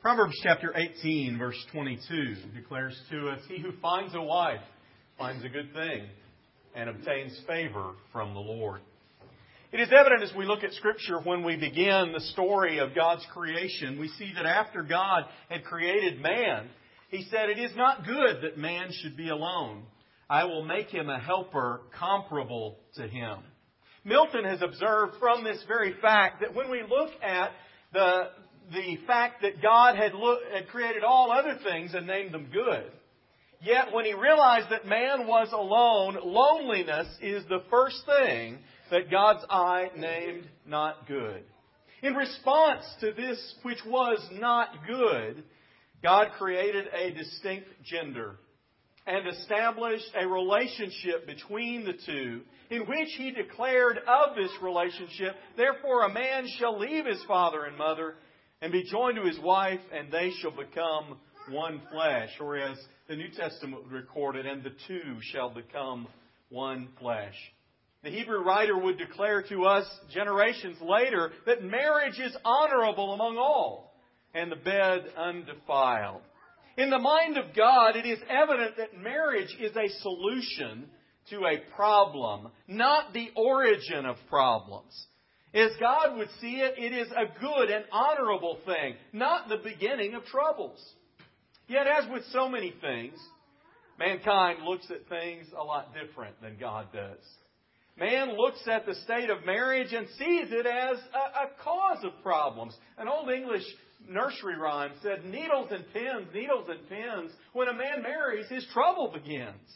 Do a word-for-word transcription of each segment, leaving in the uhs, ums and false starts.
Proverbs chapter eighteen, verse twenty-two declares to us, "He who finds a wife finds a good thing and obtains favor from the Lord." It is evident as we look at Scripture when we begin the story of God's creation, we see that after God had created man, He said, "It is not good that man should be alone. I will make him a helper comparable to him." Milton has observed from this very fact that when we look at the, the fact that God had, look, had created all other things and named them good, yet when He realized that man was alone, loneliness is the first thing that God's eye named not good. In response to this which was not good, God created a distinct gender and established a relationship between the two, in which He declared of this relationship, "Therefore a man shall leave his father and mother and be joined to his wife, and they shall become one flesh." Or as the New Testament recorded, "And the two shall become one flesh." The Hebrew writer would declare to us generations later that marriage is honorable among all, and the bed undefiled. In the mind of God, it is evident that marriage is a solution to a problem, not the origin of problems. As God would see it, it is a good and honorable thing, not the beginning of troubles. Yet, as with so many things, mankind looks at things a lot different than God does. Man looks at the state of marriage and sees it as a, a cause of problems. An old English nursery rhyme said, "Needles and pins, needles and pins. When a man marries, his trouble begins."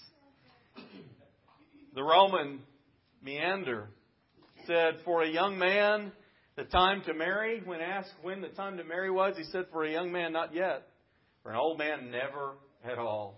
The Roman Menander said, "For a young man, the time to marry," when asked when the time to marry was, he said, "For a young man, not yet. For an old man, never at all."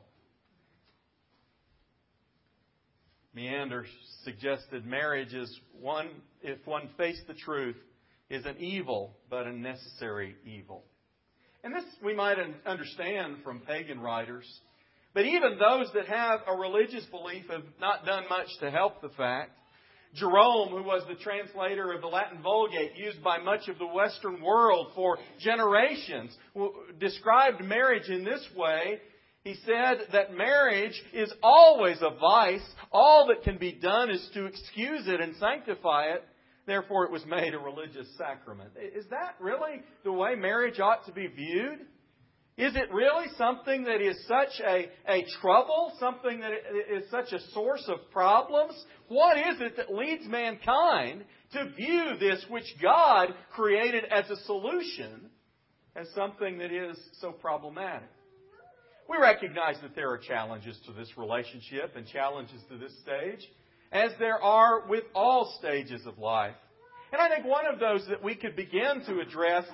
Menander suggested marriage is one, if one faced the truth, is an evil, but a necessary evil. And this we might understand from pagan writers. But even those that have a religious belief have not done much to help the fact. Jerome, who was the translator of the Latin Vulgate, used by much of the Western world for generations, described marriage in this way. He said that marriage is always a vice. All that can be done is to excuse it and sanctify it. Therefore, it was made a religious sacrament. Is that really the way marriage ought to be viewed? Is it really something that is such a, a trouble, something that is such a source of problems? What is it that leads mankind to view this which God created as a solution as something that is so problematic? We recognize that there are challenges to this relationship and challenges to this stage, as there are with all stages of life. And I think one of those that we could begin to address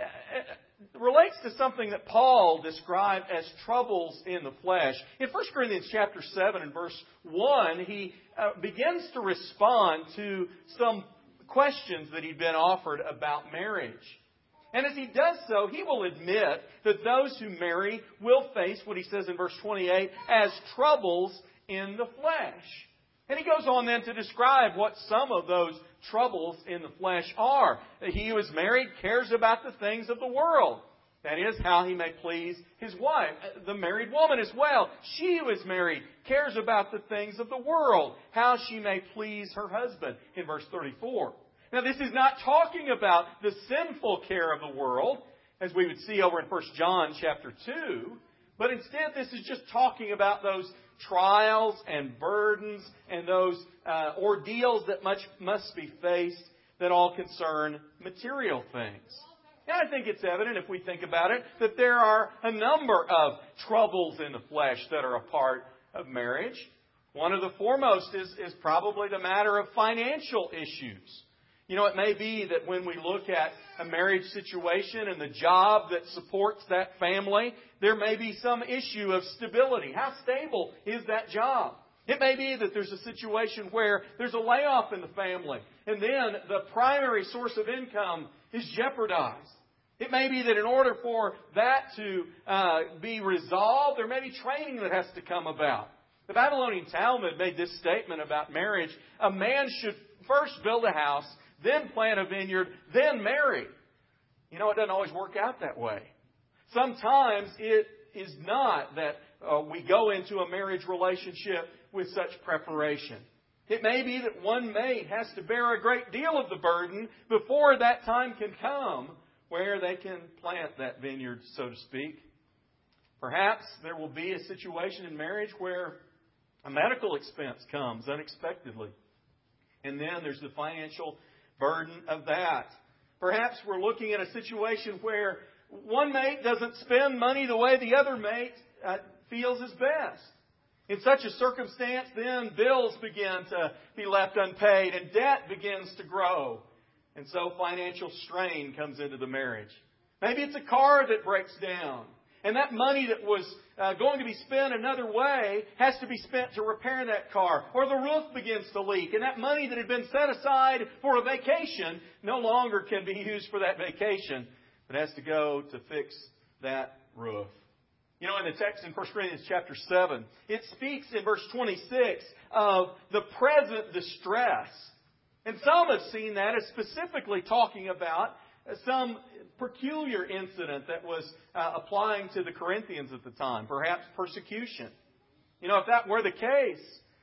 relates to something that Paul described as troubles in the flesh. In First Corinthians chapter seven and verse one, he uh, begins to respond to some questions that he'd been offered about marriage. And as he does so, he will admit that those who marry will face what he says in verse twenty-eight as troubles in the flesh. And he goes on then to describe what some of those troubles in the flesh are. He who is married cares about the things of the world. That is, how he may please his wife. The married woman as well. She who is married cares about the things of the world. How she may please her husband. In verse thirty-four. Now, this is not talking about the sinful care of the world, as we would see over in First John chapter two. But instead, this is just talking about those trials and burdens and those uh, ordeals that much must be faced that all concern material things. And I think it's evident, if we think about it, that there are a number of troubles in the flesh that are a part of marriage. One of the foremost is, is probably the matter of financial issues. You know, it may be that when we look at a marriage situation and the job that supports that family, there may be some issue of stability. How stable is that job? It may be that there's a situation where there's a layoff in the family, and then the primary source of income is jeopardized. It may be that in order for that to uh, be resolved, there may be training that has to come about. The Babylonian Talmud made this statement about marriage: a man should first build a house, then plant a vineyard, then marry. You know, it doesn't always work out that way. Sometimes it is not that uh, we go into a marriage relationship with such preparation. It may be that one mate has to bear a great deal of the burden before that time can come where they can plant that vineyard, so to speak. Perhaps there will be a situation in marriage where a medical expense comes unexpectedly. And then there's the financial burden of that. Perhaps we're looking at a situation where one mate doesn't spend money the way the other mate uh, feels is best. In such a circumstance, then bills begin to be left unpaid and debt begins to grow. And so financial strain comes into the marriage. Maybe it's a car that breaks down. And that money that was uh, going to be spent another way has to be spent to repair that car. Or the roof begins to leak. And that money that had been set aside for a vacation no longer can be used for that vacation. But has to go to fix that roof. You know, in the text in First Corinthians chapter seven, it speaks in verse twenty-six of the present distress. And some have seen that as specifically talking about some peculiar incident that was uh, applying to the Corinthians at the time, perhaps persecution. You know, if that were the case,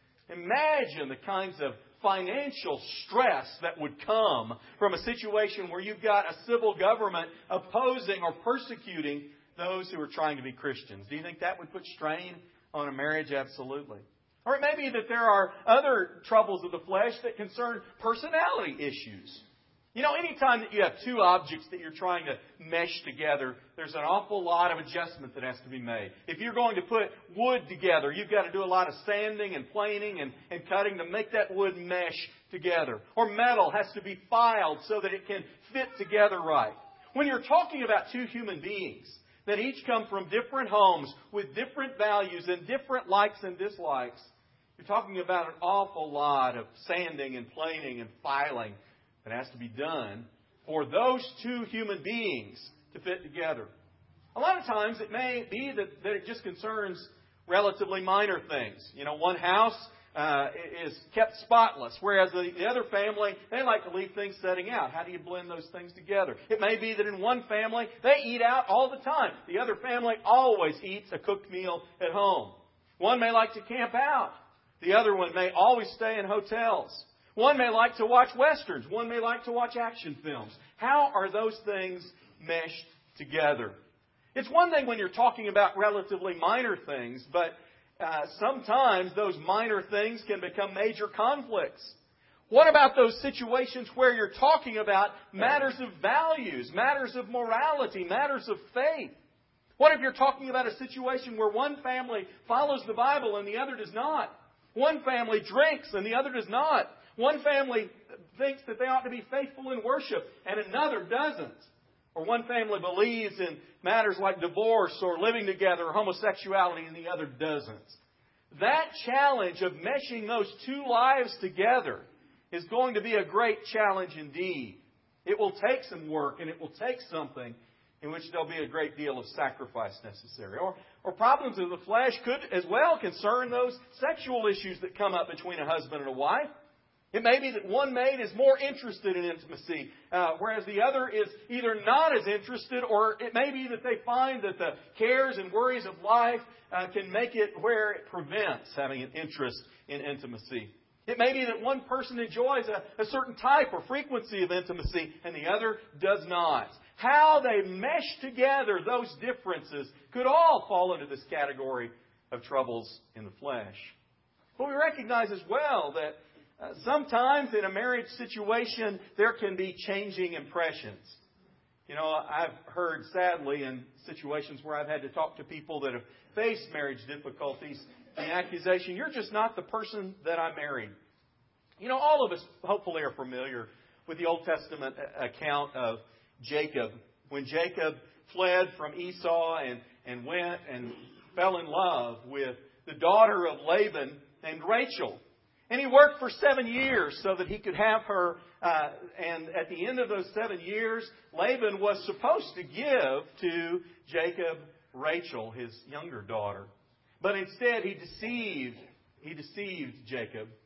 imagine the kinds of financial stress that would come from a situation where you've got a civil government opposing or persecuting those who are trying to be Christians. Do you think that would put strain on a marriage? Absolutely. Or it may be that there are other troubles of the flesh that concern personality issues. You know, anytime that you have two objects that you're trying to mesh together, there's an awful lot of adjustment that has to be made. If you're going to put wood together, you've got to do a lot of sanding and planing and, and cutting to make that wood mesh together. Or metal has to be filed so that it can fit together right. When you're talking about two human beings that each come from different homes with different values and different likes and dislikes, you're talking about an awful lot of sanding and planing and filing that has to be done for those two human beings to fit together. A lot of times it may be that, that it just concerns relatively minor things. You know, one house uh, is kept spotless, whereas the, the other family, they like to leave things setting out. How do you blend those things together? It may be that in one family, they eat out all the time. The other family always eats a cooked meal at home. One may like to camp out. The other one may always stay in hotels. One may like to watch westerns. One may like to watch action films. How are those things meshed together? It's one thing when you're talking about relatively minor things, but uh, sometimes those minor things can become major conflicts. What about those situations where you're talking about matters of values, matters of morality, matters of faith? What if you're talking about a situation where one family follows the Bible and the other does not? One family drinks and the other does not. One family thinks that they ought to be faithful in worship and another doesn't. Or one family believes in matters like divorce or living together or homosexuality and the other doesn't. That challenge of meshing those two lives together is going to be a great challenge indeed. It will take some work and it will take something in which there'll be a great deal of sacrifice necessary. Or, or problems of the flesh could as well concern those sexual issues that come up between a husband and a wife. It may be that one mate is more interested in intimacy, uh, whereas the other is either not as interested, or it may be that they find that the cares and worries of life uh, can make it where it prevents having an interest in intimacy. It may be that one person enjoys a, a certain type or frequency of intimacy and the other does not. How they mesh together those differences could all fall into this category of troubles in the flesh. But we recognize as well that Uh, sometimes in a marriage situation, there can be changing impressions. You know, I've heard, sadly, in situations where I've had to talk to people that have faced marriage difficulties, the accusation, you're just not the person that I married. You know, all of us hopefully are familiar with the Old Testament account of Jacob. When Jacob fled from Esau and, and went and fell in love with the daughter of Laban named Rachel. And he worked for seven years so that he could have her. Uh, and at the end of those seven years, Laban was supposed to give to Jacob Rachel, his younger daughter. But instead, he deceived, he deceived Jacob.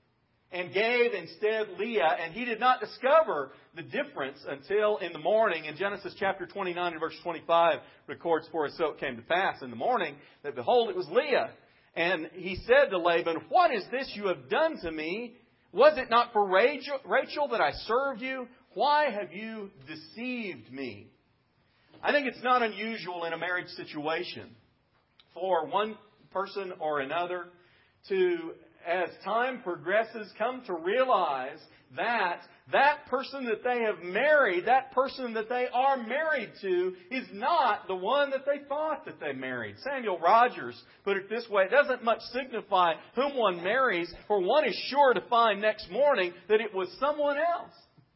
and gave instead Leah, and he did not discover the difference until in the morning. In Genesis chapter twenty-nine and verse twenty-five records for us, so it came to pass in the morning that behold, it was Leah. And he said to Laban, "What is this you have done to me? Was it not for Rachel, Rachel that I served you? Why have you deceived me?" I think it's not unusual in a marriage situation for one person or another to, as time progresses, come to realize that that person that they have married, that person that they are married to, is not the one that they thought that they married. Samuel Rogers put it this way: it doesn't much signify whom one marries, for one is sure to find next morning that it was someone else.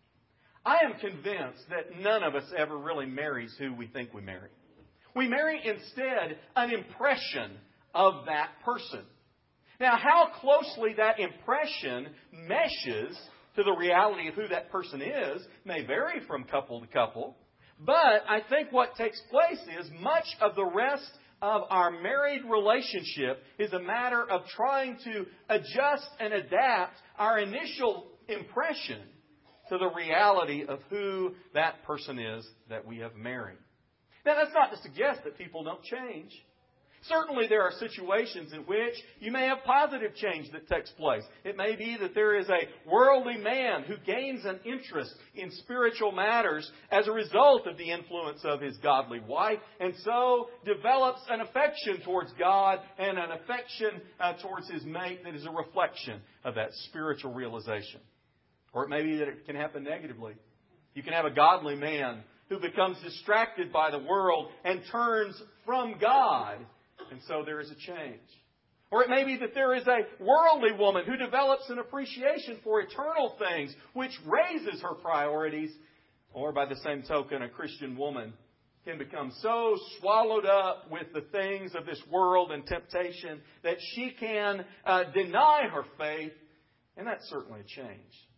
I am convinced that none of us ever really marries who we think we marry. We marry instead an impression of that person. Now, how closely that impression meshes to the reality of who that person is may vary from couple to couple. But I think what takes place is much of the rest of our married relationship is a matter of trying to adjust and adapt our initial impression to the reality of who that person is that we have married. Now, that's not to suggest that people don't change. Certainly there are situations in which you may have positive change that takes place. It may be that there is a worldly man who gains an interest in spiritual matters as a result of the influence of his godly wife, and so develops an affection towards God and an affection uh, towards his mate that is a reflection of that spiritual realization. Or it may be that it can happen negatively. You can have a godly man who becomes distracted by the world and turns from God. And so there is a change. Or it may be that there is a worldly woman who develops an appreciation for eternal things, which raises her priorities. Or by the same token, a Christian woman can become so swallowed up with the things of this world and temptation that she can uh, deny her faith. And that's certainly a change.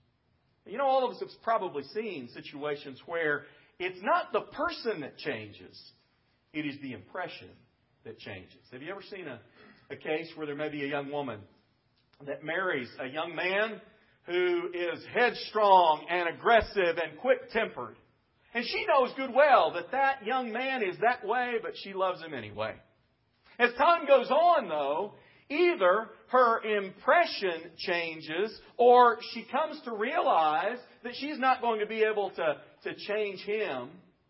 You know, all of us have probably seen situations where it's not the person that changes. It is the impression that changes. Have you ever seen a, a case where there may be a young woman that marries a young man who is headstrong and aggressive and quick-tempered? And she knows good well that that young man is that way, but she loves him anyway. As time goes on, though, either her impression changes or she comes to realize that she's not going to be able to, to change him.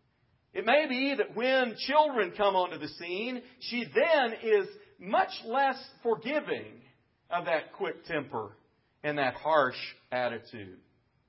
It may be that when children come onto the scene, she then is much less forgiving of that quick temper and that harsh attitude.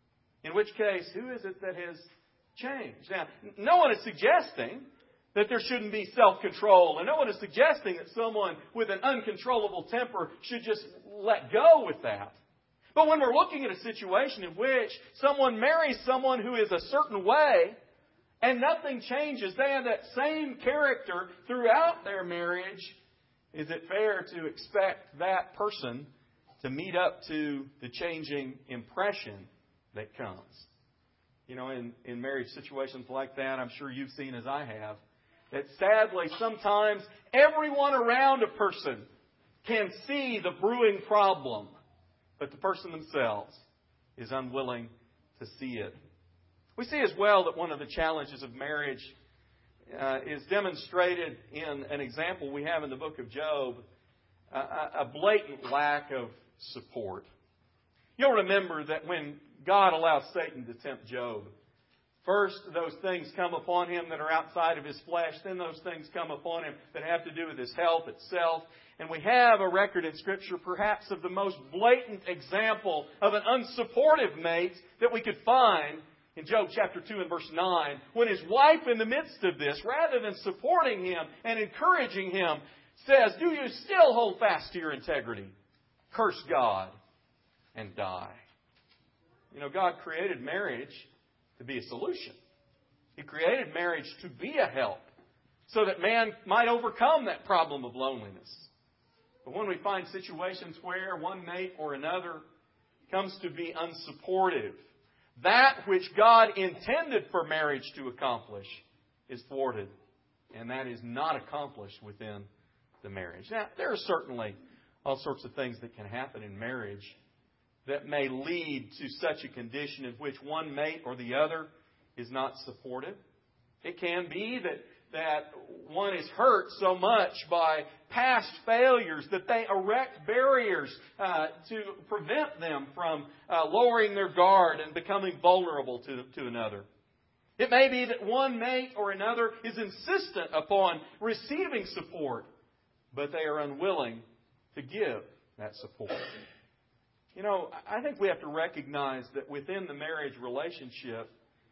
In which case, who is it that has changed? Now, no one is suggesting that there shouldn't be self-control. And no one is suggesting that someone with an uncontrollable temper should just let go with that. But when we're looking at a situation in which someone marries someone who is a certain way and nothing changes, they have that same character throughout their marriage, is it fair to expect that person to meet up to the changing impression that comes? You know, in, in marriage situations like that, I'm sure you've seen as I have, that sadly, sometimes everyone around a person can see the brewing problem, but the person themselves is unwilling to see it. We see as well that one of the challenges of marriage uh, is demonstrated in an example we have in the book of Job, a, a blatant lack of support. You'll remember that when God allowed Satan to tempt Job, first, those things come upon him that are outside of his flesh. Then those things come upon him that have to do with his health itself. And we have a record in Scripture perhaps of the most blatant example of an unsupportive mate that we could find in Job chapter two and verse nine, when his wife in the midst of this, rather than supporting him and encouraging him, says, "Do you still hold fast to your integrity? Curse God and die." You know, God created marriage to be a solution. He created marriage to be a help so that man might overcome that problem of loneliness. But when we find situations where one mate or another comes to be unsupportive, that which God intended for marriage to accomplish is thwarted, and that is not accomplished within the marriage. Now, there are certainly all sorts of things that can happen in marriage that may lead to such a condition in which one mate or the other is not supportive. It can be that, that one is hurt so much by past failures that they erect barriers uh, to prevent them from uh, lowering their guard and becoming vulnerable to, to another. It may be that one mate or another is insistent upon receiving support, but they are unwilling to give that support. You know, I think we have to recognize that within the marriage relationship,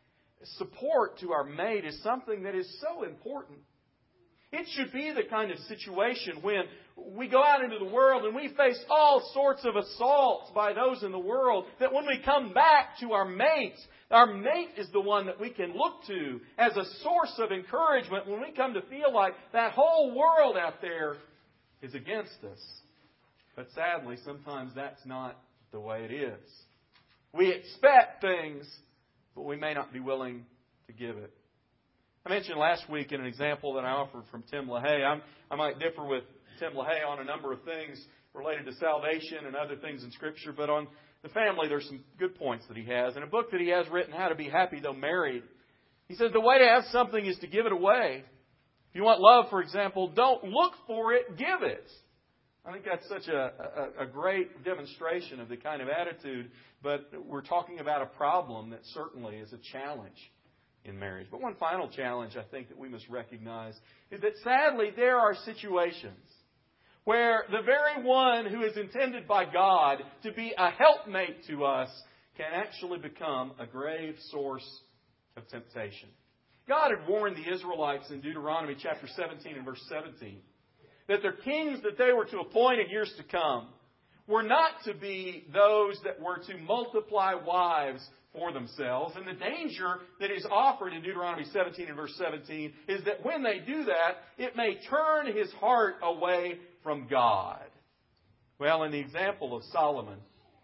support to our mate is something that is so important. It should be the kind of situation when we go out into the world and we face all sorts of assaults by those in the world, that when we come back to our mate, our mate is the one that we can look to as a source of encouragement when we come to feel like that whole world out there is against us. But sadly, sometimes that's not the way it is. We expect things, but we may not be willing to give it. I mentioned last week in an example that I offered from Tim LaHaye. I'm, I might differ with Tim LaHaye on a number of things related to salvation and other things in Scripture, but on the family, there's some good points that he has. In a book that he has written, How to Be Happy Though Married, he says the way to have something is to give it away. If you want love, for example, don't look for it, give it. I think that's such a, a, a great demonstration of the kind of attitude, but we're talking about a problem that certainly is a challenge in marriage. But one final challenge I think that we must recognize is that sadly there are situations where the very one who is intended by God to be a helpmate to us can actually become a grave source of temptation. God had warned the Israelites in Deuteronomy chapter seventeen and verse seventeen that the kings that they were to appoint in years to come were not to be those that were to multiply wives for themselves. And the danger that is offered in Deuteronomy seventeen and verse seventeen is that when they do that, it may turn his heart away from God. Well, in the example of Solomon,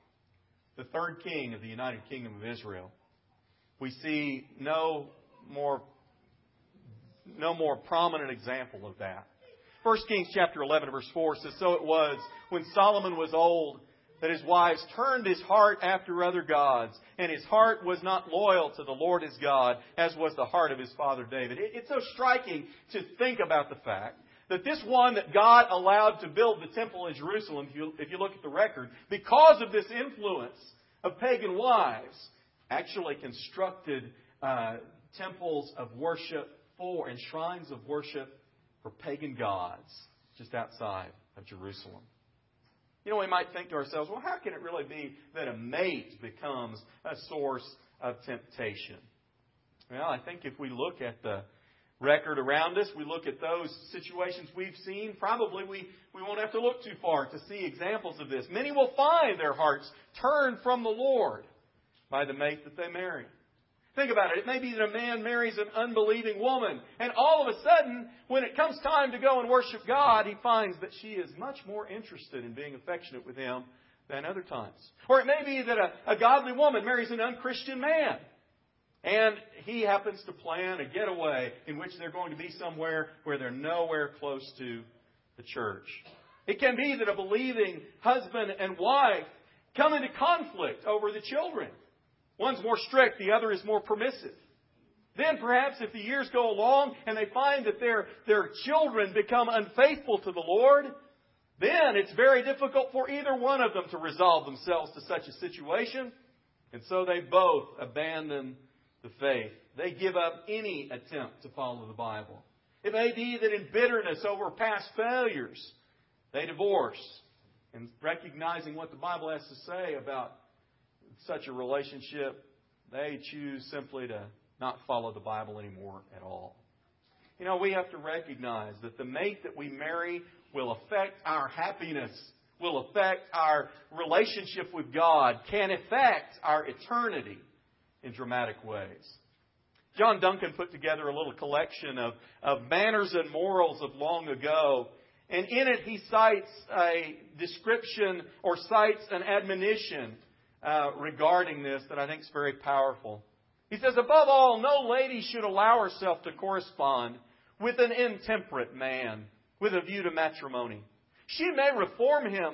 the third king of the United Kingdom of Israel, we see no more, no more prominent example of that. First Kings chapter eleven verse four says, So it was when Solomon was old that his wives turned his heart after other gods, and his heart was not loyal to the Lord his God, as was the heart of his father David. It's so striking to think about the fact that this one that God allowed to build the temple in Jerusalem, if you, if you look at the record, because of this influence of pagan wives, actually constructed uh, temples of worship for and shrines of worship for pagan gods just outside of Jerusalem. You know, we might think to ourselves, well, how can it really be that a mate becomes a source of temptation? Well, I think if we look at the record around us, we look at those situations we've seen, probably we, we won't have to look too far to see examples of this. Many will find their hearts turned from the Lord by the mate that they marry. Think about it. It may be that a man marries an unbelieving woman, and all of a sudden, when it comes time to go and worship God, he finds that she is much more interested in being affectionate with him than other times. Or it may be that a, a godly woman marries an unchristian man, and he happens to plan a getaway in which they're going to be somewhere where they're nowhere close to the church. It can be that a believing husband and wife come into conflict over the children. One's more strict, the other is more permissive. Then perhaps if the years go along and they find that their, their children become unfaithful to the Lord, then it's very difficult for either one of them to resolve themselves to such a situation. And so they both abandon the faith. They give up any attempt to follow the Bible. It may be that in bitterness over past failures, they divorce. And recognizing what the Bible has to say about such a relationship, they choose simply to not follow the Bible anymore at all. You know, we have to recognize that the mate that we marry will affect our happiness, will affect our relationship with God, can affect our eternity in dramatic ways. John Duncan put together a little collection of, of manners and morals of long ago. And in it he cites a description or cites an admonition Uh, regarding this that I think is very powerful. He says, above all, no lady should allow herself to correspond with an intemperate man with a view to matrimony. She may reform him,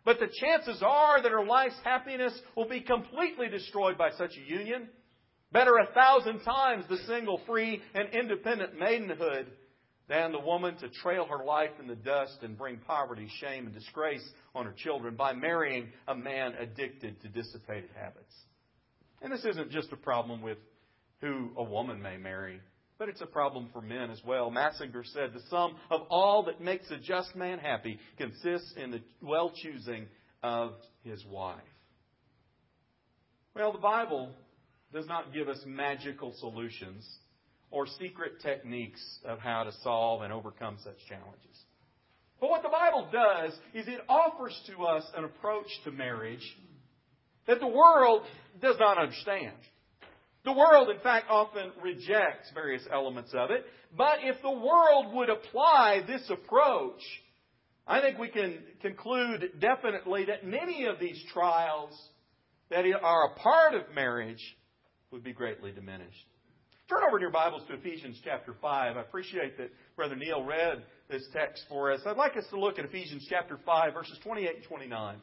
But the chances are that her life's happiness will be completely destroyed by such a union. Better a thousand times the single, free, and independent maidenhood than the woman to trail her life in the dust and bring poverty, shame, and disgrace on her children by marrying a man addicted to dissipated habits. And this isn't just a problem with who a woman may marry, but it's a problem for men as well. Massinger said, the sum of all that makes a just man happy consists in the well-choosing of his wife. Well, the Bible does not give us magical solutions or secret techniques of how to solve and overcome such challenges. But what the Bible does is it offers to us an approach to marriage that the world does not understand. The world, in fact, often rejects various elements of it. But if the world would apply this approach, I think we can conclude definitely that many of these trials that are a part of marriage would be greatly diminished. Turn over in your Bibles to Ephesians chapter five. I appreciate that Brother Neil read this text for us. I'd like us to look at Ephesians chapter five, verses twenty-eight and twenty-nine.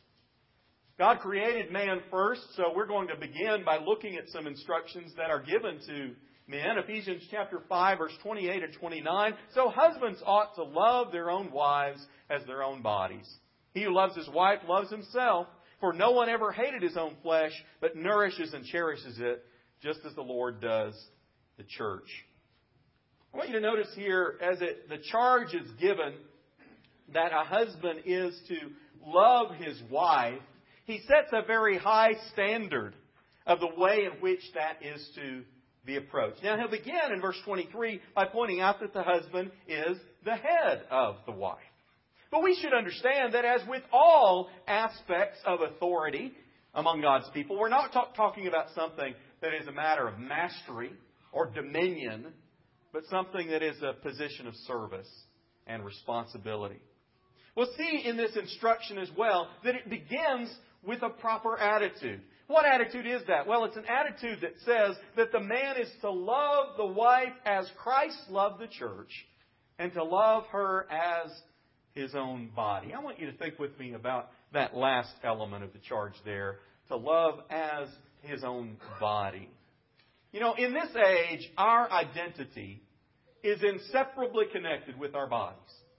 God created man first, so we're going to begin by looking at some instructions that are given to men. Ephesians chapter five, verse twenty-eight and twenty-nine. So husbands ought to love their own wives as their own bodies. He who loves his wife loves himself, for no one ever hated his own flesh, but nourishes and cherishes it, just as the Lord does the church. I want you to notice here, as it, the charge is given that a husband is to love his wife, he sets a very high standard of the way in which that is to be approached. Now, he'll begin in verse twenty-three by pointing out that the husband is the head of the wife. But we should understand that as with all aspects of authority among God's people, we're not talk- talking about something that is a matter of mastery or dominion, but something that is a position of service and responsibility. We'll see in this instruction as well that it begins with a proper attitude. What attitude is that? Well, it's an attitude that says that the man is to love the wife as Christ loved the church and to love her as his own body. I want you to think with me about that last element of the charge there, to love as his own body. You know, in this age, our identity is inseparably connected with our bodies.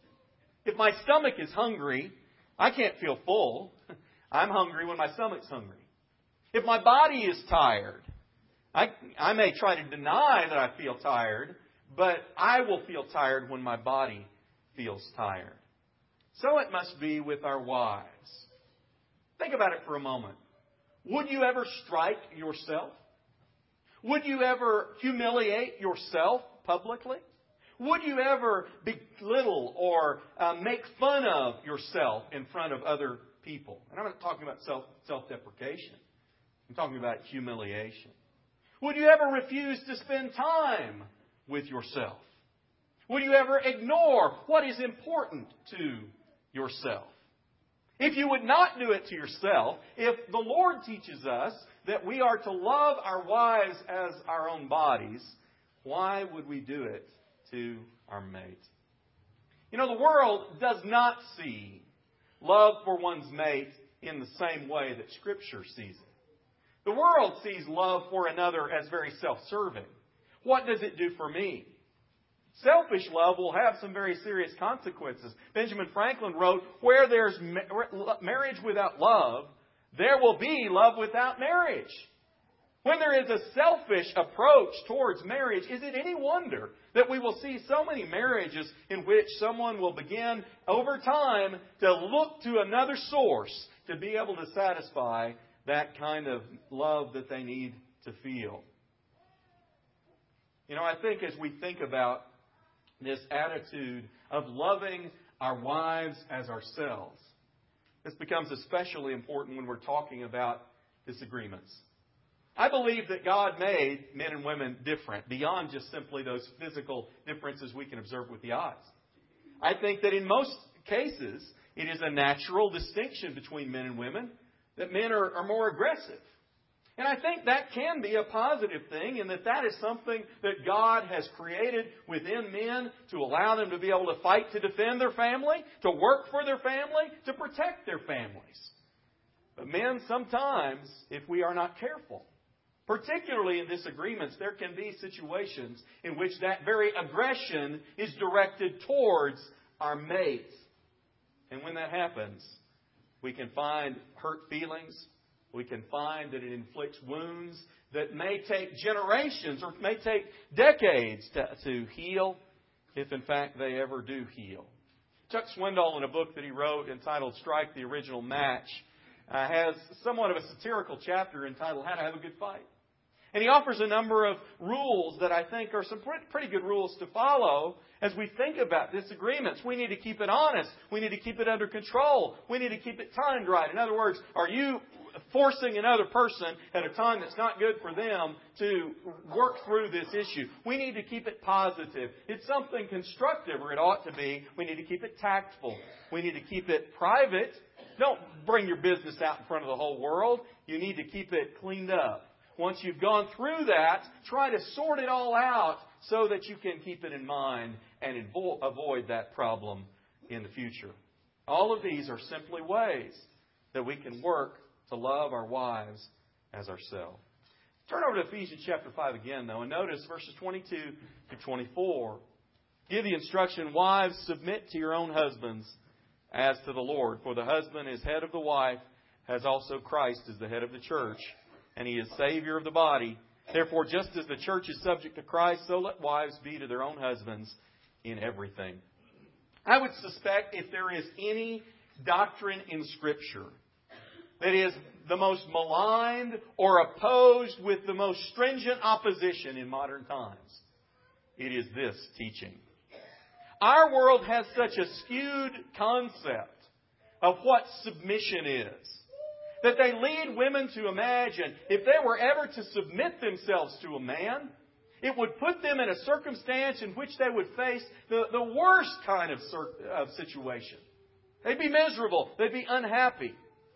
If my stomach is hungry, I can't feel full. I'm hungry when my stomach's hungry. If my body is tired, I, I may try to deny that I feel tired, but I will feel tired when my body feels tired. So it must be with our wives. Think about it for a moment. Would you ever strike yourself? Would you ever humiliate yourself publicly? Would you ever belittle or uh, make fun of yourself in front of other people? And I'm not talking about self, self-deprecation. I'm talking about humiliation. Would you ever refuse to spend time with yourself? Would you ever ignore what is important to yourself? If you would not do it to yourself, if the Lord teaches us that we are to love our wives as our own bodies, why would we do it to our mate? You know, the world does not see love for one's mate in the same way that Scripture sees it. The world sees love for another as very self-serving. What does it do for me? Selfish love will have some very serious consequences. Benjamin Franklin wrote, where there's marriage without love, there will be love without marriage. When there is a selfish approach towards marriage, is it any wonder that we will see so many marriages in which someone will begin over time to look to another source to be able to satisfy that kind of love that they need to feel? You know, I think as we think about this attitude of loving our wives as ourselves, this becomes especially important when we're talking about disagreements. I believe that God made men and women different beyond just simply those physical differences we can observe with the eyes. I think that in most cases, it is a natural distinction between men and women, that men are, are more aggressive. And I think that can be a positive thing, in that that is something that God has created within men to allow them to be able to fight to defend their family, to work for their family, to protect their families. But men, sometimes, if we are not careful, particularly in disagreements, there can be situations in which that very aggression is directed towards our mate. And when that happens, we can find hurt feelings. We can find that it inflicts wounds that may take generations or may take decades to, to heal, if in fact they ever do heal. Chuck Swindoll, in a book that he wrote entitled Strike the Original Match, uh, has somewhat of a satirical chapter entitled How to Have a Good Fight. And he offers a number of rules that I think are some pretty good rules to follow as we think about disagreements. We need to keep it honest. We need to keep it under control. We need to keep it timed right. In other words, are you forcing another person at a time that's not good for them to work through this issue? We need to keep it positive. It's something constructive, or it ought to be. We need to keep it tactful. We need to keep it private. Don't bring your business out in front of the whole world. You need to keep it cleaned up. Once you've gone through that, try to sort it all out so that you can keep it in mind and avoid that problem in the future. All of these are simply ways that we can work to love our wives as ourselves. Turn over to Ephesians chapter five again, though, and notice verses twenty-two to twenty-four. Give the instruction, wives, submit to your own husbands as to the Lord. For the husband is head of the wife, as also Christ is the head of the church, and He is Savior of the body. Therefore, just as the church is subject to Christ, so let wives be to their own husbands in everything. I would suspect if there is any doctrine in Scripture that is the most maligned or opposed with the most stringent opposition in modern times, it is this teaching. Our world has such a skewed concept of what submission is, that they lead women to imagine if they were ever to submit themselves to a man, it would put them in a circumstance in which they would face the, the worst kind of, of situation. They'd be miserable. They'd be unhappy.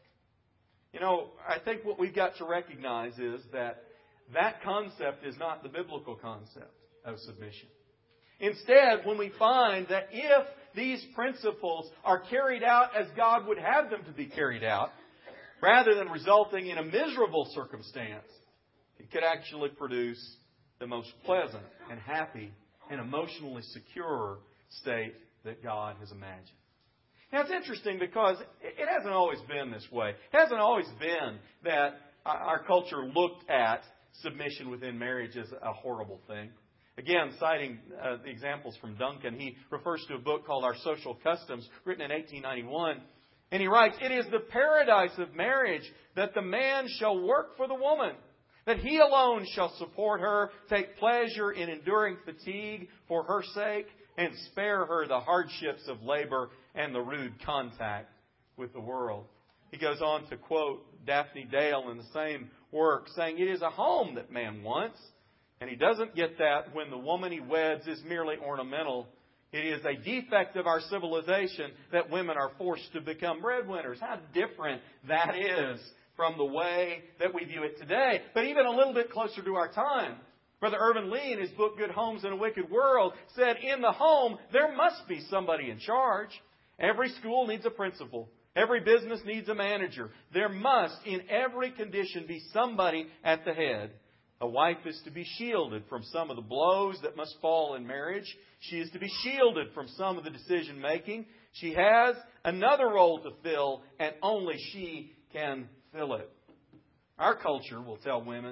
You know, I think what we've got to recognize is that that concept is not the biblical concept of submission. Instead, when we find that if these principles are carried out as God would have them to be carried out, rather than resulting in a miserable circumstance, it could actually produce the most pleasant and happy and emotionally secure state that God has imagined. Now, it's interesting because it hasn't always been this way. It hasn't always been that our culture looked at submission within marriage as a horrible thing. Again, citing uh, the examples from Duncan, he refers to a book called Our Social Customs, written in eighteen ninety-one. And he writes, "It is the paradise of marriage that the man shall work for the woman, that he alone shall support her, take pleasure in enduring fatigue for her sake, and spare her the hardships of labor and the rude contact with the world." He goes on to quote Daphne Dale in the same work, saying, "It is a home that man wants, and he doesn't get that when the woman he weds is merely ornamental. It is a defect of our civilization that women are forced to become breadwinners." How different that is from the way that we view it today. But even a little bit closer to our time. Brother Irvin Lee, in his book, Good Homes in a Wicked World, said, in the home, there must be somebody in charge. Every school needs a principal. Every business needs a manager. There must, in every condition, be somebody at the head. A wife is to be shielded from some of the blows that must fall in marriage. She is to be shielded from some of the decision making. She has another role to fill, and only she can fill it. Our culture will tell women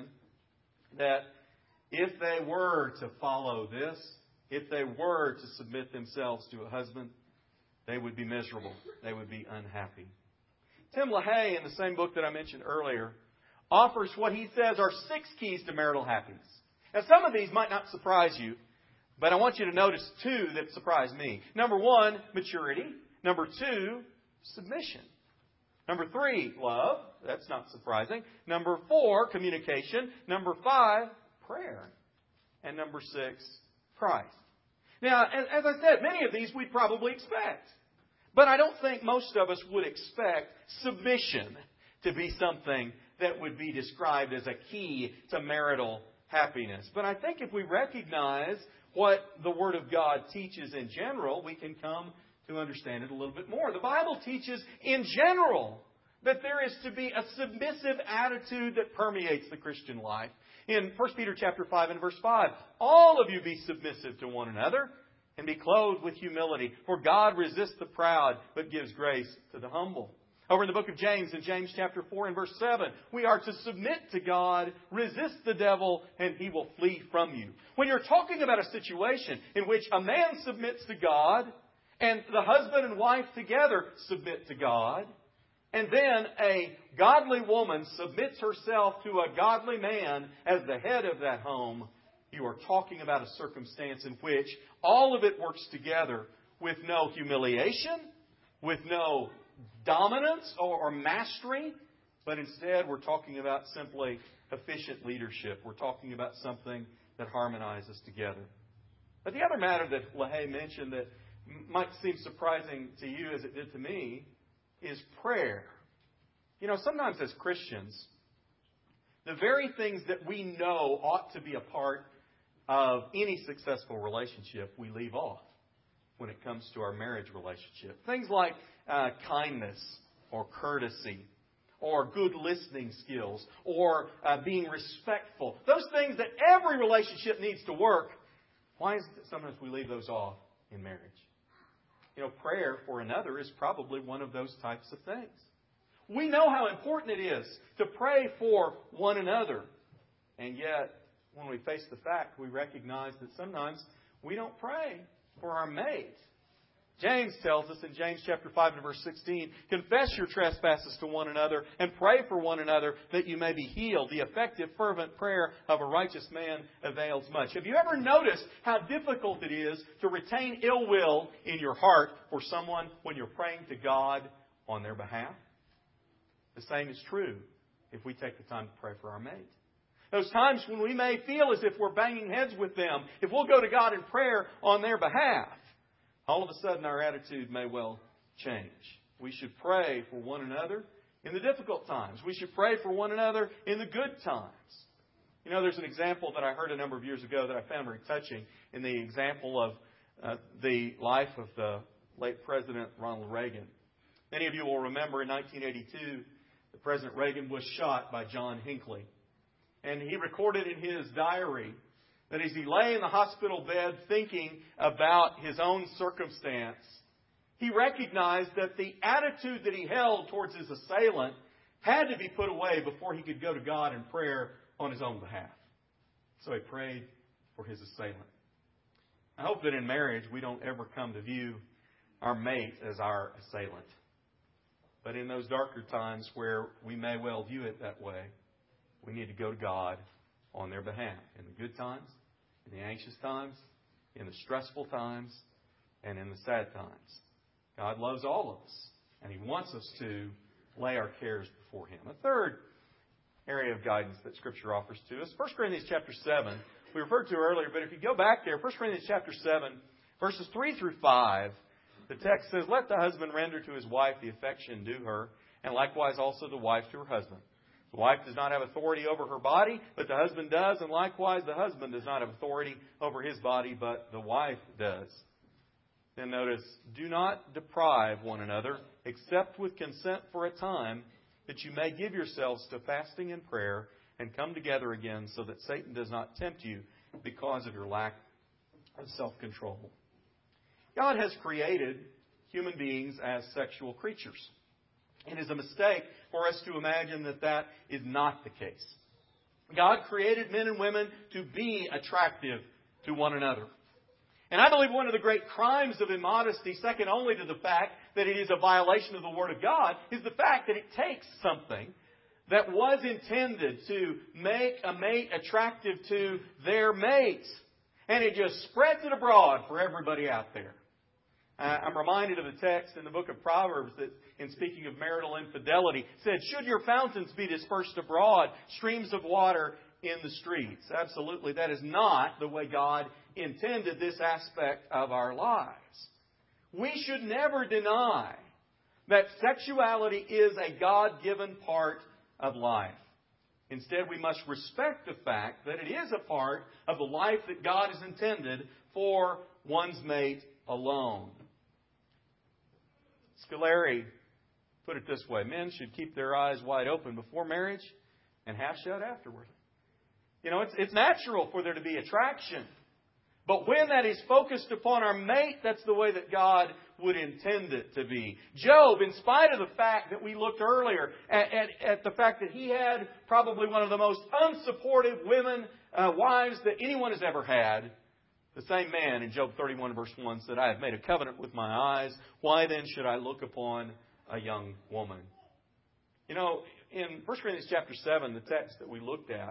that if they were to follow this, if they were to submit themselves to a husband, they would be miserable. They would be unhappy. Tim LaHaye, in the same book that I mentioned earlier, offers what he says are six keys to marital happiness. Now, some of these might not surprise you, but I want you to notice two that surprise me. Number one, maturity. Number two, submission. Number three, love. That's not surprising. Number four, communication. Number five, prayer. And number six, Christ. Now, as I said, many of these we'd probably expect. But I don't think most of us would expect submission to be something that would be described as a key to marital happiness. But I think if we recognize what the Word of God teaches in general, we can come to understand it a little bit more. The Bible teaches in general that there is to be a submissive attitude that permeates the Christian life. In First Peter chapter five and verse five, all of you be submissive to one another and be clothed with humility. For God resists the proud, but gives grace to the humble. Over in the book of James, in James chapter four and verse seven, we are to submit to God, resist the devil, and he will flee from you. When you're talking about a situation in which a man submits to God, and the husband and wife together submit to God, and then a godly woman submits herself to a godly man as the head of that home, you are talking about a circumstance in which all of it works together with no humiliation, with no dominance or, or mastery, but instead we're talking about simply efficient leadership. We're talking about something that harmonizes together. But the other matter that LaHaye mentioned that might seem surprising to you as it did to me is prayer. You know, sometimes as Christians, the very things that we know ought to be a part of any successful relationship, we leave off when it comes to our marriage relationship. Things like uh, kindness or courtesy or good listening skills or uh, being respectful. Those things that every relationship needs to work. Why is it that sometimes we leave those off in marriage? You know, prayer for another is probably one of those types of things. We know how important it is to pray for one another. And yet, when we face the fact, we recognize that sometimes we don't pray for our mate. James tells us in James chapter five and verse sixteen, confess your trespasses to one another and pray for one another that you may be healed. The effective, fervent prayer of a righteous man avails much. Have you ever noticed how difficult it is to retain ill will in your heart for someone when you're praying to God on their behalf? The same is true if we take the time to pray for our mate. Those times when we may feel as if we're banging heads with them, if we'll go to God in prayer on their behalf, all of a sudden our attitude may well change. We should pray for one another in the difficult times. We should pray for one another in the good times. You know, there's an example that I heard a number of years ago that I found very touching in the example of uh, the life of the late President Ronald Reagan. Many of you will remember in nineteen eighty-two, that President Reagan was shot by John Hinckley. And he recorded in his diary that as he lay in the hospital bed thinking about his own circumstance, he recognized that the attitude that he held towards his assailant had to be put away before he could go to God in prayer on his own behalf. So he prayed for his assailant. I hope that in marriage we don't ever come to view our mate as our assailant. But in those darker times where we may well view it that way, we need to go to God on their behalf. In the good times, in the anxious times, in the stressful times, and in the sad times. God loves all of us, and He wants us to lay our cares before Him. A third area of guidance that Scripture offers to us, First Corinthians chapter seven, we referred to earlier, but if you go back there, First Corinthians chapter seven, verses three through five, the text says, let the husband render to his wife the affection due her, and likewise also the wife to her husband. The wife does not have authority over her body, but the husband does, and likewise the husband does not have authority over his body, but the wife does. Then notice, do not deprive one another, except with consent for a time, that you may give yourselves to fasting and prayer, and come together again, so that Satan does not tempt you because of your lack of self-control. God has created human beings as sexual creatures. It is a mistake for us to imagine that that is not the case. God created men and women to be attractive to one another. And I believe one of the great crimes of immodesty, second only to the fact that it is a violation of the Word of God, is the fact that it takes something that was intended to make a mate attractive to their mate, and it just spreads it abroad for everybody out there. Uh, I'm reminded of the text in the book of Proverbs that, in speaking of marital infidelity, said, should your fountains be dispersed abroad, streams of water in the streets. Absolutely, that is not the way God intended this aspect of our lives. We should never deny that sexuality is a God-given part of life. Instead, we must respect the fact that it is a part of the life that God has intended for one's mate alone. Scolari put it this way: men should keep their eyes wide open before marriage and half shut afterward. You know, it's, it's natural for there to be attraction. But when that is focused upon our mate, that's the way that God would intend it to be. Job, in spite of the fact that we looked earlier at, at, at the fact that he had probably one of the most unsupportive women, uh, wives that anyone has ever had, the same man in Job thirty-one verse one said, "I have made a covenant with my eyes. Why then should I look upon a young woman?" You know, in First Corinthians chapter seven, the text that we looked at,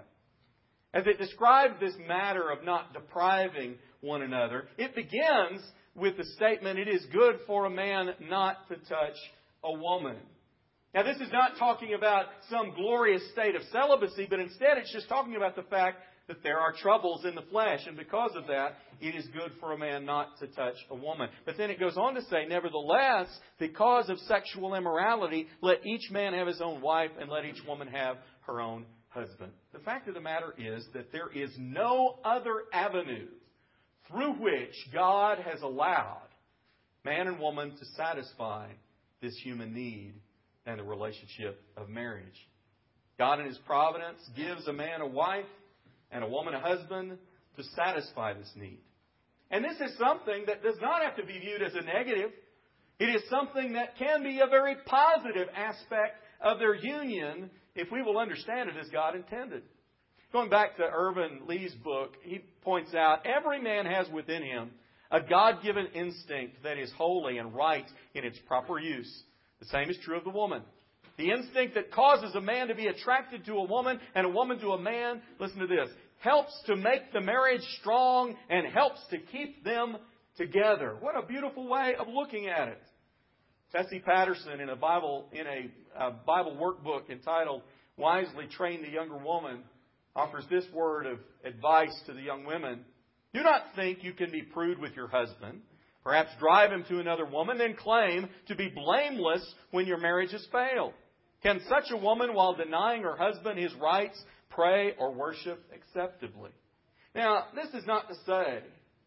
as it describes this matter of not depriving one another, it begins with the statement, "It is good for a man not to touch a woman." Now, this is not talking about some glorious state of celibacy, but instead it's just talking about the fact that there are troubles in the flesh, and because of that, it is good for a man not to touch a woman. But then it goes on to say, "Nevertheless, because of sexual immorality, let each man have his own wife, and let each woman have her own husband." The fact of the matter is that there is no other avenue through which God has allowed man and woman to satisfy this human need than the relationship of marriage. God in His providence gives a man a wife and a woman a husband to satisfy this need. And this is something that does not have to be viewed as a negative. It is something that can be a very positive aspect of their union if we will understand it as God intended. Going back to Irvin Lee's book, he points out every man has within him a God-given instinct that is holy and right in its proper use. The same is true of the woman. The instinct that causes a man to be attracted to a woman and a woman to a man, listen to this, helps to make the marriage strong and helps to keep them together. What a beautiful way of looking at it. Tessie Patterson, in a Bible in a, a Bible workbook entitled "Wisely Train the Younger Woman," offers this word of advice to the young women. "Do not think you can be prude with your husband, perhaps drive him to another woman, then claim to be blameless when your marriage has failed. Can such a woman, while denying her husband his rights, pray or worship acceptably?" Now, this is not to say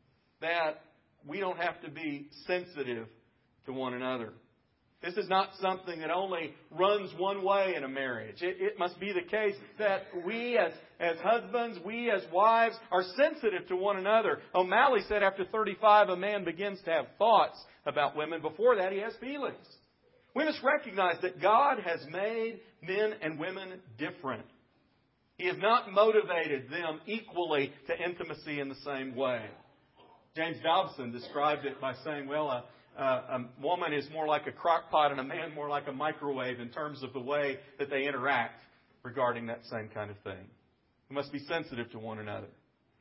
that we don't have to be sensitive to one another. This is not something that only runs one way in a marriage. It, it must be the case that we as, as husbands, we as wives, are sensitive to one another. O'Malley said after thirty-five, a man begins to have thoughts about women. Before that, he has feelings. We must recognize that God has made men and women different. He has not motivated them equally to intimacy in the same way. James Dobson described it by saying, well, a Uh, a woman is more like a crock pot and a man more like a microwave in terms of the way that they interact regarding that same kind of thing. We must be sensitive to one another.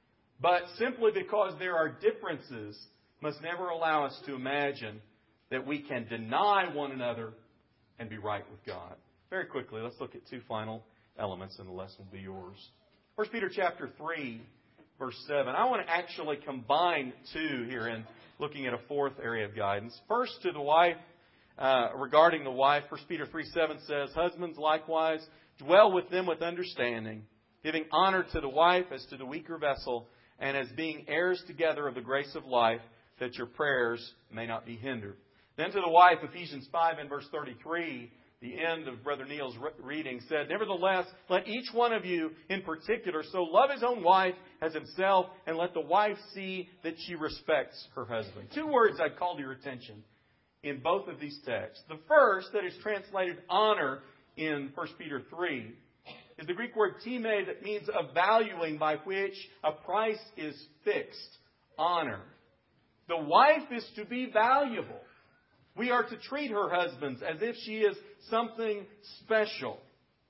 But simply because there are differences must never allow us to imagine that we can deny one another and be right with God. Very quickly, let's look at two final elements and the lesson will be yours. First Peter chapter three, verse seven. I want to actually combine two here in looking at a fourth area of guidance. First, to the wife, uh, regarding the wife, First Peter three seven says, "Husbands likewise, dwell with them with understanding, giving honor to the wife as to the weaker vessel, and as being heirs together of the grace of life, that your prayers may not be hindered." Then to the wife, Ephesians five and verse thirty-three, the end of Brother Neil's reading said, "Nevertheless, let each one of you in particular so love his own wife as himself, and let the wife see that she respects her husband." Two words I'd call to your attention in both of these texts. The first, that is translated honor in First Peter three, is the Greek word time, that means a valuing by which a price is fixed. Honor. The wife is to be valuable. We are to treat her husbands as if she is something special.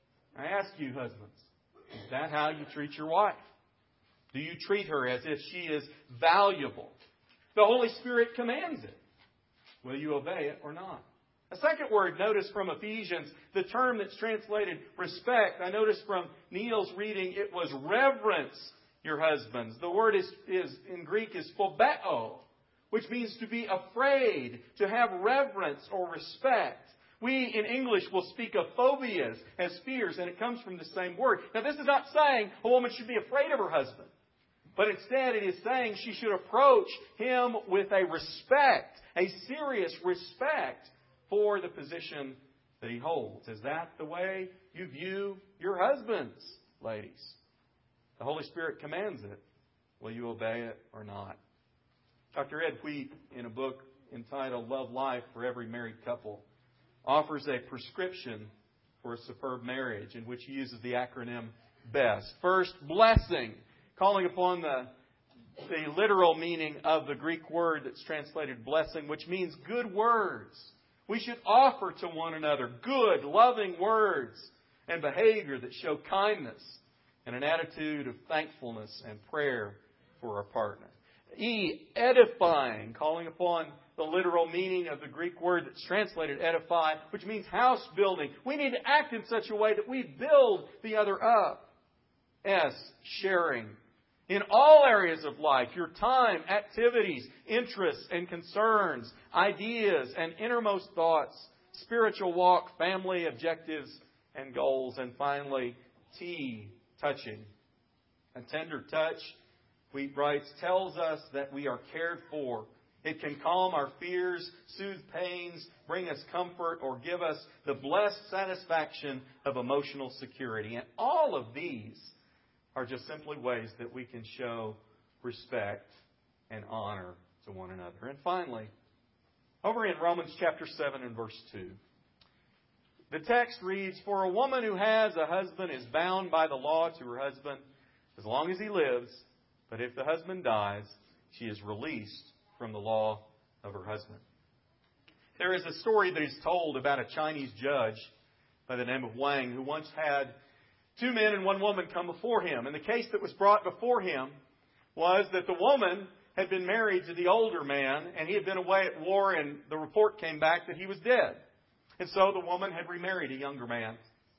I ask you, husbands, is that how you treat your wife? Do you treat her as if she is valuable? The Holy Spirit commands it. Will you obey it or not? A second word, notice from Ephesians, the term that's translated respect. I noticed from Neil's reading it was reverence your husbands. The word is, is in Greek is phobeo, which means to be afraid, to have reverence or respect. We, in English, will speak of phobias as fears, and it comes from the same word. Now, this is not saying a woman should be afraid of her husband. But instead, it is saying she should approach him with a respect, a serious respect for the position that he holds. Is that the way you view your husbands, ladies? The Holy Spirit commands it. Will you obey it or not? Doctor Ed Wheat, in a book entitled Love Life for Every Married Couple, offers a prescription for a superb marriage in which he uses the acronym BEST. First, blessing, calling upon the, the literal meaning of the Greek word that's translated blessing, which means good words. We should offer to one another good, loving words and behavior that show kindness and an attitude of thankfulness and prayer for our partner. E, edifying, calling upon the literal meaning of the Greek word that's translated edify, which means house building. We need to act in such a way that we build the other up. S, sharing. In all areas of life, your time, activities, interests and concerns, ideas and innermost thoughts, spiritual walk, family objectives and goals. And finally, T, touching. A tender touch, Wheat writes, tells us that we are cared for. It can calm our fears, soothe pains, bring us comfort, or give us the blessed satisfaction of emotional security. And all of these are just simply ways that we can show respect and honor to one another. And finally, over in Romans chapter seven and verse two, the text reads, "For a woman who has a husband is bound by the law to her husband as long as he lives, but if the husband dies, she is released from the law of her husband." There is a story that is told about a Chinese judge by the name of Wang who once had two men and one woman come before him. And the case that was brought before him was that the woman had been married to the older man and he had been away at war, and the report came back that he was dead. And so the woman had remarried a younger man.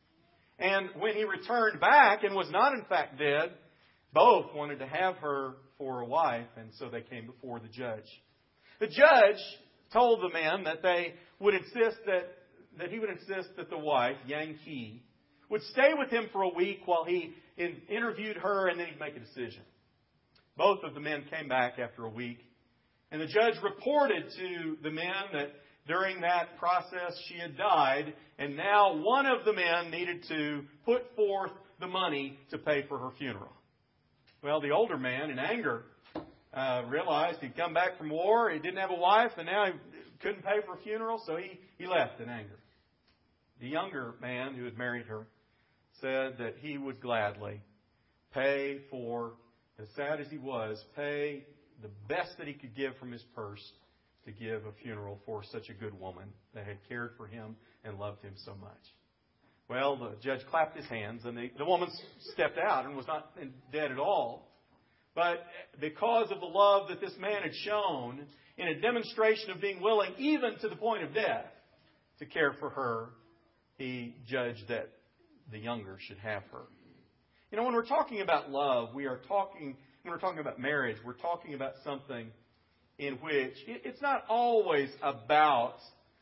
And when he returned back and was not in fact dead, both wanted to have her for a wife, and so they came before the judge. The judge told the men that they would insist that, that he would insist that the wife, Yang Qi, would stay with him for a week while he in, interviewed her, and then he'd make a decision. Both of the men came back after a week, and the judge reported to the men that during that process she had died, and now one of the men needed to put forth the money to pay for her funeral. Well, the older man, in anger, uh, realized he'd come back from war, he didn't have a wife, and now he couldn't pay for a funeral, so he, he left in anger. The younger man who had married her said that he would gladly pay for, as sad as he was, pay the best that he could give from his purse to give a funeral for such a good woman that had cared for him and loved him so much. Well, the judge clapped his hands, and the, the woman stepped out and was not dead at all. But because of the love that this man had shown, in a demonstration of being willing, even to the point of death, to care for her, he judged that the younger should have her. You know, when we're talking about love, we are talking, when we're talking about marriage, we're talking about something in which it's not always about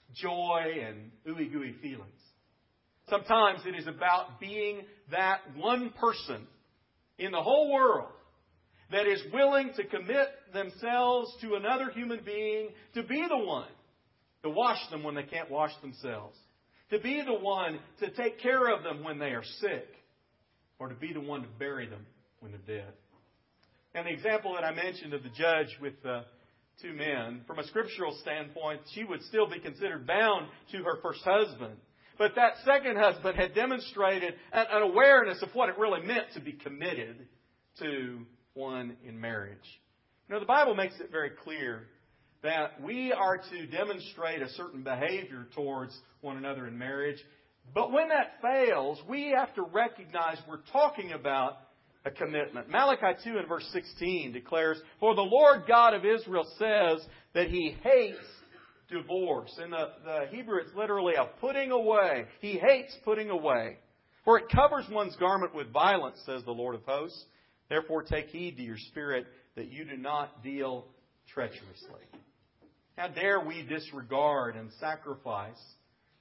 joy and ooey-gooey feelings. Sometimes it is about being that one person in the whole world that is willing to commit themselves to another human being, to be the one to wash them when they can't wash themselves, to be the one to take care of them when they are sick, or to be the one to bury them when they're dead. And the example that I mentioned of the judge with the two men, from a scriptural standpoint, she would still be considered bound to her first husband. But that second husband had demonstrated an, an awareness of what it really meant to be committed to one in marriage. You know, the Bible makes it very clear that we are to demonstrate a certain behavior towards one another in marriage. But when that fails, we have to recognize we're talking about a commitment. Malachi two and verse sixteen declares, "For the Lord God of Israel says that He hates divorce." In the, the Hebrew, it's literally a putting away. He hates putting away. "For it covers one's garment with violence, says the Lord of hosts. Therefore take heed to your spirit that you do not deal treacherously." How dare we disregard and sacrifice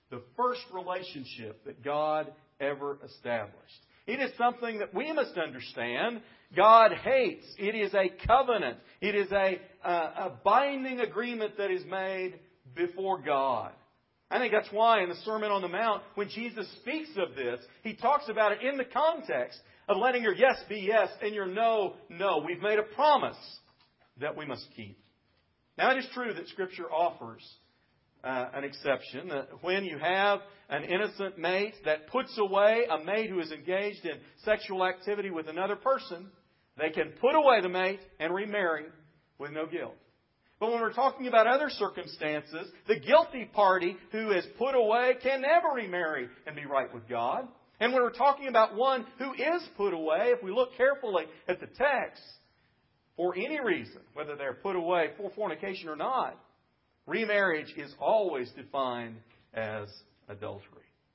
the first relationship that God ever established. It is something that we must understand God hates. It is a covenant. It is a, a, a binding agreement that is made before God. I think that's why in the Sermon on the Mount, when Jesus speaks of this, He talks about it in the context of letting your yes be yes and your no, no. We've made a promise that we must keep. Now, it is true that Scripture offers uh, an exception. That when you have an innocent mate that puts away a mate who is engaged in sexual activity with another person, they can put away the mate and remarry with no guilt. But when we're talking about other circumstances, the guilty party who is put away can never remarry and be right with God. And when we're talking about one who is put away, if we look carefully at the text, for any reason, whether they're put away for fornication or not, remarriage is always defined as adultery.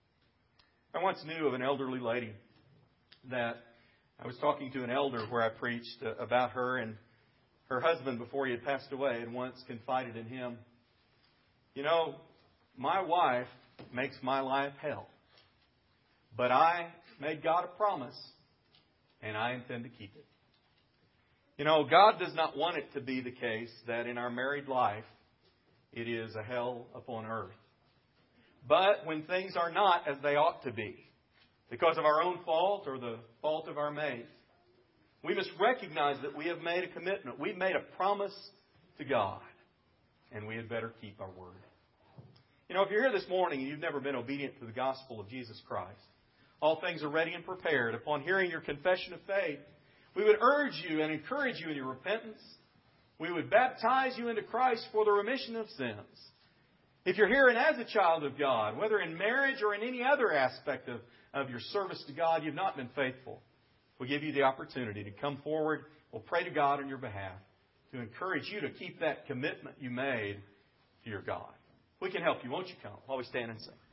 I once knew of an elderly lady that I was talking to an elder where I preached about her, and her husband, before he had passed away, had once confided in him, "You know, my wife makes my life hell. But I made God a promise, and I intend to keep it." You know, God does not want it to be the case that in our married life, it is a hell upon earth. But when things are not as they ought to be, because of our own fault or the fault of our mate, we must recognize that we have made a commitment. We've made a promise to God, and we had better keep our word. You know, if you're here this morning and you've never been obedient to the gospel of Jesus Christ, all things are ready and prepared. Upon hearing your confession of faith, we would urge you and encourage you in your repentance. We would baptize you into Christ for the remission of sins. If you're here and as a child of God, whether in marriage or in any other aspect of, of your service to God, you've not been faithful, we'll give you the opportunity to come forward. We'll pray to God on your behalf to encourage you to keep that commitment you made to your God. We can help you. Won't you come while we stand and sing?